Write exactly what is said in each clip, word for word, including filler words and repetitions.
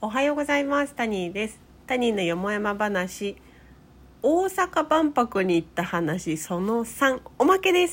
おはようございます。タニーです。タニーのよもやま話、大阪万博に行った話そのさん、おまけです。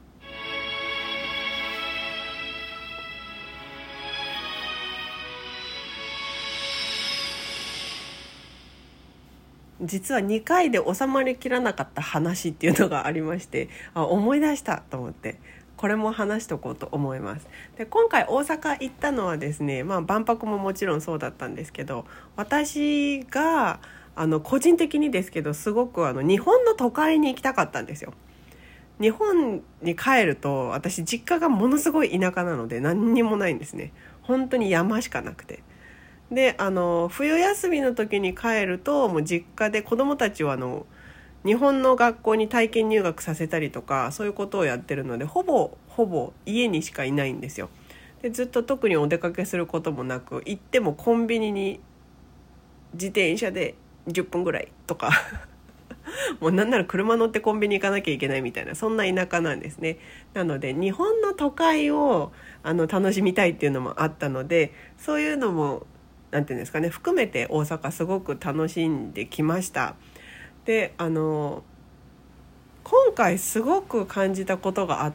実はにかいで収まりきらなかった話っていうのがありまして、あ思い出したと思って、これも話しとこうと思います。で今回大阪行ったのはですね、まあ、万博ももちろんそうだったんですけど、私があの個人的にですけどすごくあの日本の都会に行きたかったんですよ。日本に帰ると私実家がものすごい田舎なので何にもないんですね。本当に山しかなくて、であの冬休みの時に帰るともう実家で子どもたちはあの日本の学校に体験入学させたりとかそういうことをやってるので、ほぼほぼ家にしかいないんですよ。でずっと特にお出かけすることもなく、行ってもコンビニに自転車でじゅっぷんぐらいとかもうなんなら車乗ってコンビニ行かなきゃいけないみたいな、そんな田舎なんですね。なので日本の都会をあの楽しみたいっていうのもあったので、そういうのもなんていうんですかね、含めて大阪すごく楽しんできました。であの今回すごく感じたことがあって、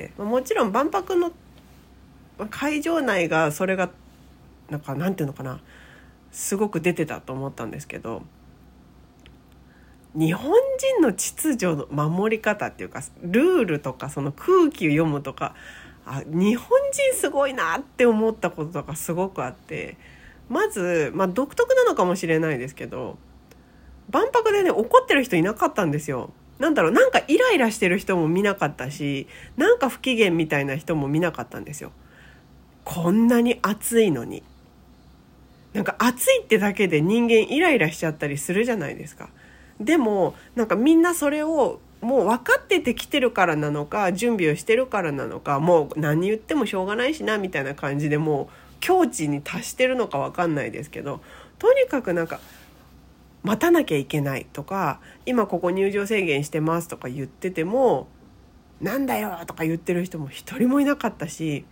もちろん万博の会場内がそれがなんかなんていうのかな、すごく出てたと思ったんですけど、日本人の秩序の守り方っていうかルールとかその空気を読むとか、あ日本人すごいなって思ったこととかすごくあって、まず、まあ、独特なのかもしれないですけど、万博でね怒ってる人いなかったんですよ。なんだろう、なんかイライラしてる人も見なかったし、なんか不機嫌みたいな人も見なかったんですよ。こんなに暑いのに、なんか暑いってだけで人間イライラしちゃったりするじゃないですか。でもなんかみんなそれをもう分かってて来てるからなのか、準備をしてるからなのか、もう何言ってもしょうがないしなみたいな感じでもう境地に達してるのか分かんないですけど、とにかくなんか待たなきゃいけないとか、今ここ入場制限してますとか言ってても、なんだよとか言ってる人も一人もいなかったし、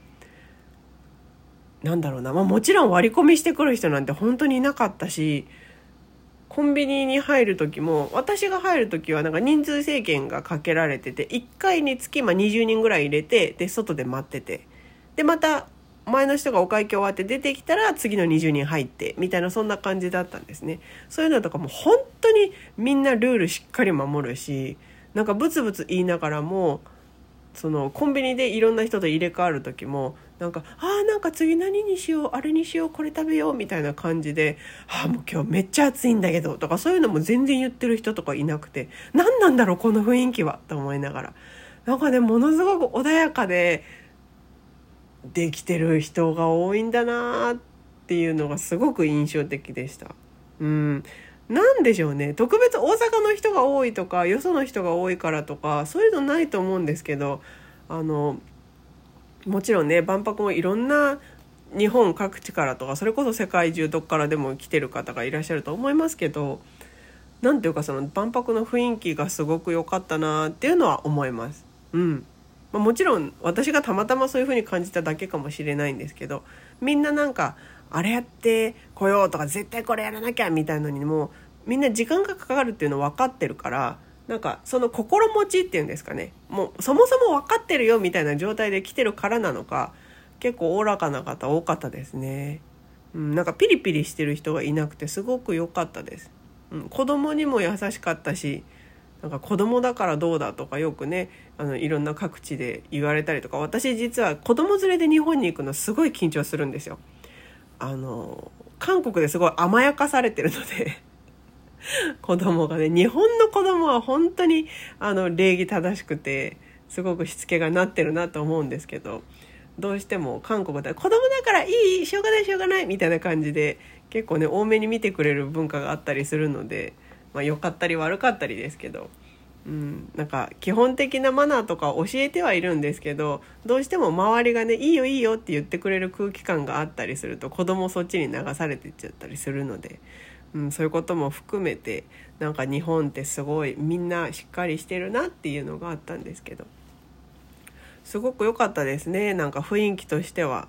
なんだろうな、まあ、もちろん割り込みしてくる人なんて本当にいなかったし、コンビニに入る時も私が入る時はなんか人数制限がかけられてて、いっかいにつきまあにじゅうにんぐらい入れて、で外で待ってて、でまた前の人がお会計終わって出てきたら次のにじゅうにん入ってみたいな、そんな感じだったんですね。そういうのとかも本当にみんなルールしっかり守るし、なんかブツブツ言いながらも、そのコンビニでいろんな人と入れ替わる時もなんかあーなんか次何にしよう、あれにしよう、これ食べようみたいな感じで、あーもう今日めっちゃ暑いんだけどとか、そういうのも全然言ってる人とかいなくて、何なんだろうこの雰囲気はと思いながら、なんかねものすごく穏やかでできてる人が多いんだなっていうのがすごく印象的でした。うん、なんでしょうね、特別大阪の人が多いとかよその人が多いからとかそういうのないと思うんですけど、あのもちろんね万博もいろんな日本各地からとか、それこそ世界中どっからでも来てる方がいらっしゃると思いますけど、なんていうかその万博の雰囲気がすごく良かったなっていうのは思います。うんまあ、もちろん私がたまたまそういう風に感じただけかもしれないんですけど、みんななんかあれやってこようとか絶対これやらなきゃみたいなのにもみんな時間がかかるっていうの分かってるから、なんかその心持ちっていうんですかね、もうそもそも分かってるよみたいな状態で来てるからなのか、結構おおらかな方多かったですね。うん、なんかピリピリしてる人がいなくてすごく良かったです。うん、子供にも優しかったし、なんか子供だからどうだとかよくね、あのいろんな各地で言われたりとか、私実は子供連れで日本に行くのすごい緊張するんですよ。あの韓国ですごい甘やかされてるので子供がね、日本の子供は本当にあの礼儀正しくてすごくしつけがなってるなと思うんですけど、どうしても韓国で子供だからいい、しょうがないしょうがないみたいな感じで結構ね多めに見てくれる文化があったりするので、まあ、良かったり悪かったりですけど、うん、なんか基本的なマナーとか教えてはいるんですけど、どうしても周りがねいいよいいよって言ってくれる空気感があったりすると子供そっちに流されていっちゃったりするので、うん、そういうことも含めてなんか日本ってすごいみんなしっかりしてるなっていうのがあったんですけど、すごく良かったですね。なんか雰囲気としては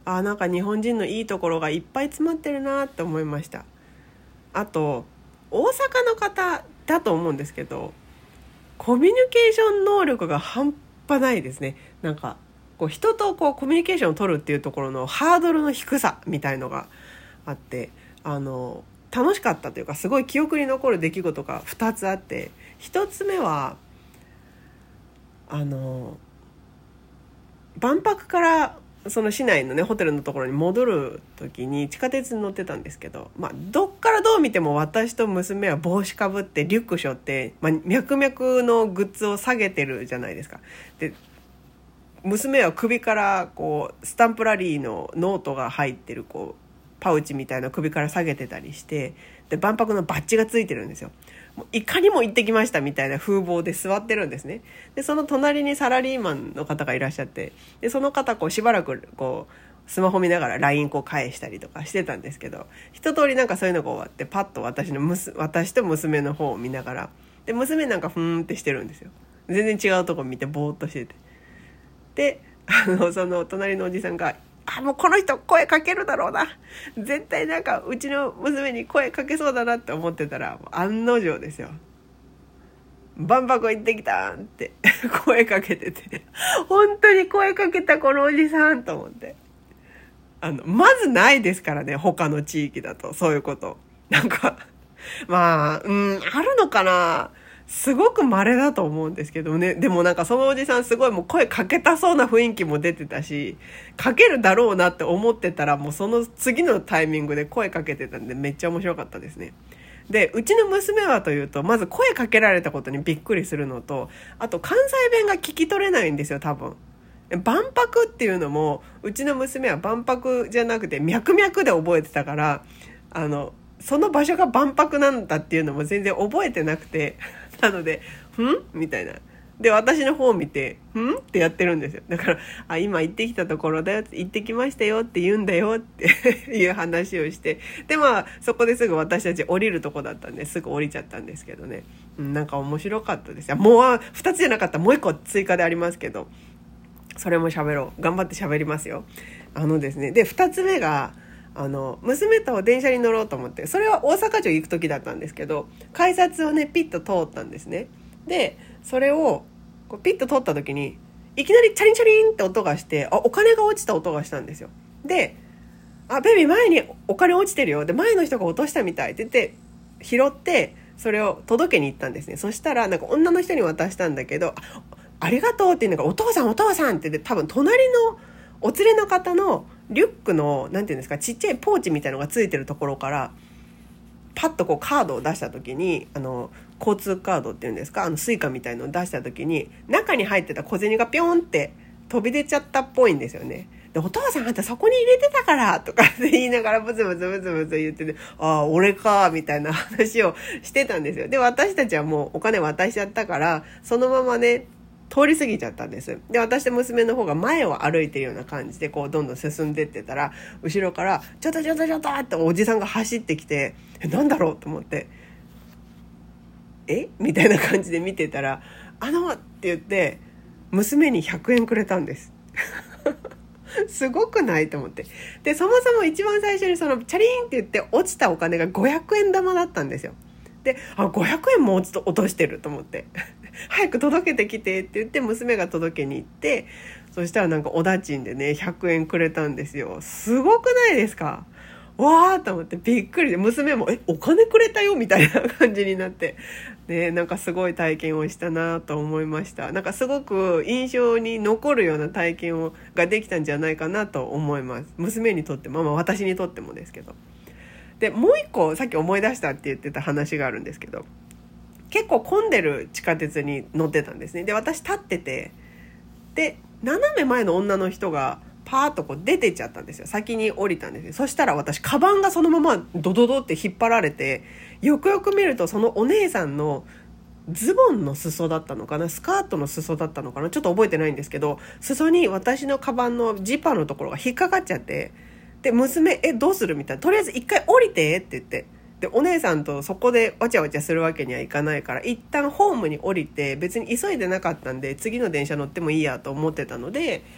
あ、なんか日本人のいいところがいっぱい詰まってるなって思いました。あと大阪の方だと思うんですけど、コミュニケーション能力が半端ないですね。なんかこう人とこうコミュニケーションを取るっていうところのハードルの低さみたいのがあって、あの楽しかったというか、すごい記憶に残る出来事がふたつあって、ひとつめはあの万博からその市内のねホテルのところに戻る時に地下鉄に乗ってたんですけど、まあ、どっからどう見ても私と娘は帽子かぶってリュック背負って、まあ、脈々のグッズを下げてるじゃないですか。で娘は首からこうスタンプラリーのノートが入ってるこうパウチみたいな首から下げてたりして、で万博のバッジがついてるんですよ。もういかにも行ってきましたみたいな風貌で座ってるんですね。でその隣にサラリーマンの方がいらっしゃって、でその方こうしばらくこうスマホ見ながら ライン こう返したりとかしてたんですけど、一通りなんかそういうのが終わってパッと私のむす私と娘の方を見ながら、で娘なんかふーんってしてるんですよ。全然違うとこ見てぼーっとしてて、であのその隣のおじさんが、あ、もうこの人声かけるだろうな、絶対なんかうちの娘に声かけそうだなって思ってたら、案の定ですよ。万博行ってきたんって声かけてて、本当に声かけたこのおじさんと思って、あのまずないですからね、他の地域だとそういうこと。なんかまあ、うん、あるのかな、すごく稀だと思うんですけどね。でもなんかそのおじさんすごいもう声かけたそうな雰囲気も出てたし、かけるだろうなって思ってたらもうその次のタイミングで声かけてたんで、めっちゃ面白かったですね。でうちの娘はというと、まず声かけられたことにびっくりするのと、あと関西弁が聞き取れないんですよ多分。万博っていうのもうちの娘は万博じゃなくて脈々で覚えてたから、あのその場所が万博なんだっていうのも全然覚えてなくてなので「ん?」みたいな。で私の方を見て「ん?」ってやってるんですよ。だから「あ、今行ってきたところだよ、行ってきましたよって言うんだよ」っていう話をして、でまあそこですぐ私たち降りるとこだったんですぐ降りちゃったんですけどね、うん、なんか面白かったですよ。もうふたつじゃなかった、もういっこ追加でありますけど、それも喋ろう、頑張って喋りますよ。あのですね、でふたつめがあの娘と電車に乗ろうと思って、それは大阪城行く時だったんですけど、改札をねピッと通ったんですね。でそれをこうピッと通った時にいきなりチャリンチャリンって音がして、あ、お金が落ちた音がしたんですよ。で、あ、ベビー前にお金落ちてるよ、で前の人が落としたみたいって言って拾ってそれを届けに行ったんですね。そしたらなんか女の人に渡したんだけど、あ、ありがとうっていうのが、お父さんお父さんって言って、多分隣のお連れの方のリュックのなんていうんですか、ちっちゃいポーチみたいのがついてるところからパッとこうカードを出した時に、あの交通カードっていうんですか、あのスイカみたいのを出した時に中に入ってた小銭がピョンって飛び出ちゃったっぽいんですよね。で、お父さんあんたそこに入れてたからとかって言いながらブツブツブツブツ言ってて、ああ俺かみたいな話をしてたんですよ。で私たちはもうお金渡しちゃったからそのままね通り過ぎちゃったんです。で私と娘の方が前を歩いてるような感じでこうどんどん進んでってたら、後ろからちょっとちょっとちょっとっておじさんが走ってきて、え、なんだろうと思って、えみたいな感じで見てたら、あのって言って娘にひゃくえんくれたんですすごくないと思って。でそもそも一番最初にそのチャリーンって言って落ちたお金がごひゃくえん玉だったんですよ。で、あ、ごひゃくえんも落としてると思って早く届けてきてって言って娘が届けに行って、そしたらなんかおだちんでねひゃくえんくれたんですよ。すごくないですか。わーと思ってびっくりで、娘もえお金くれたよみたいな感じになってね、なんかすごい体験をしたなと思いました。なんかすごく印象に残るような体験をができたんじゃないかなと思います。娘にとっても、まあ私にとってもですけど。でもう一個さっき思い出したって言ってた話があるんですけど、結構混んでる地下鉄に乗ってたんですね。で私立ってて、で斜め前の女の人がパーッとこう出てっちゃったんですよ。先に降りたんですよ。そしたら私カバンがそのままドドドって引っ張られて、よくよく見るとそのお姉さんのズボンの裾だったのかな、スカートの裾だったのかな、ちょっと覚えてないんですけど、裾に私のカバンのジッパーのところが引っかかっちゃって、で娘えどうするみたいな、とりあえず一回降りてって言って、でお姉さんとそこでわちゃわちゃするわけにはいかないから一旦ホームに降りて、別に急いでなかったんで次の電車乗ってもいいやと思ってたので、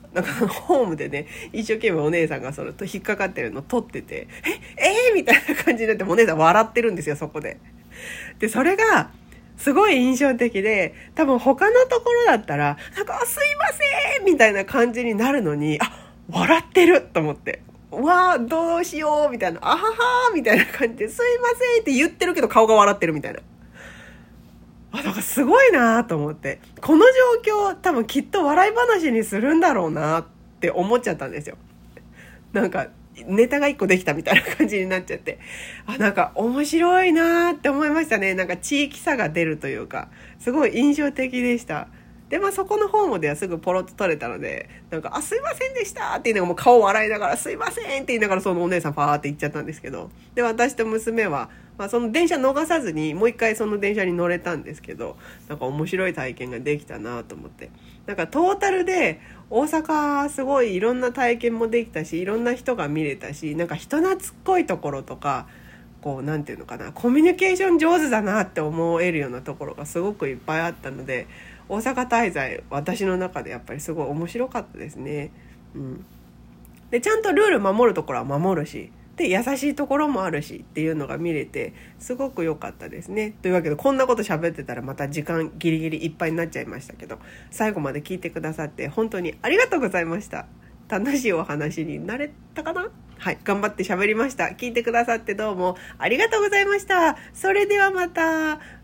なんかホームでね一生懸命お姉さんがその引っかかってるの撮っててええー、みたいな感じになって、お姉さん笑ってるんですよそこで。でそれがすごい印象的で、多分他のところだったらなんかすいませんみたいな感じになるのに、あ笑ってると思って、うわーどうしようみたいな、あははみたいな感じで、すいませんって言ってるけど顔が笑ってるみたいな。あ、なんかすごいなと思って、この状況多分きっと笑い話にするんだろうなって思っちゃったんですよ。なんかネタが一個できたみたいな感じになっちゃって、あ、なんか面白いなって思いましたね。なんか地域差が出るというか、すごい印象的でした。でまあそこのホームではすぐポロッと取れたので、なんかあすいませんでしたっていうのがもう顔笑いながら、すいませんって言いながらそのお姉さんファーって行っちゃったんですけど、で私と娘は、まあ、その電車逃さずにもう一回その電車に乗れたんですけど、なんか面白い体験ができたなと思って、なんかトータルで大阪すごいいろんな体験もできたし、いろんな人が見れたし、なんか人懐っこいところとか、こうなんていうのかな、コミュニケーション上手だなって思えるようなところがすごくいっぱいあったので、大阪滞在私の中でやっぱりすごい面白かったですね。うん、でちゃんとルール守るところは守るし、で優しいところもあるしっていうのが見れてすごく良かったですね。というわけでこんなこと喋ってたらまた時間ギリギリいっぱいになっちゃいましたけど、最後まで聞いてくださって本当にありがとうございました。楽しいお話になれたかな。はい、頑張って喋りました。聞いてくださってどうもありがとうございました。それではまた。